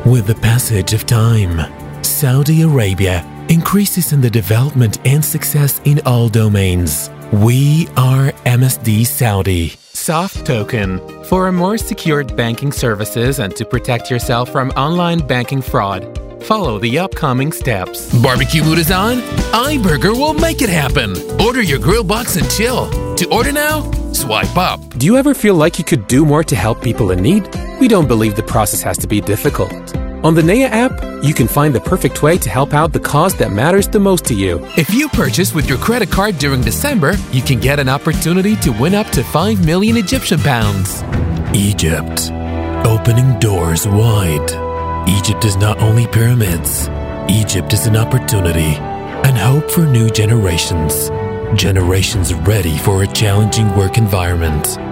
With the passage of time, Saudi Arabia increases in the development and success in all domains. We are MSD Saudi. Soft Token. For a more secured banking services and to protect yourself from online banking fraud, follow the upcoming steps. Barbecue mood is on? iBurger will make it happen. Order your grill box and chill. To order now, swipe up. Do you ever feel like you could do more to help people in need? We don't believe the process has to be difficult. On the Naya app, you can find the perfect way to help out the cause that matters the most to you. If you purchase with your credit card during December, you can get an opportunity to win up to 5 million Egyptian pounds. Egypt, opening doors wide. Egypt is not only pyramids. Egypt is an opportunity and hope for new generations. Generations ready for a challenging work environment.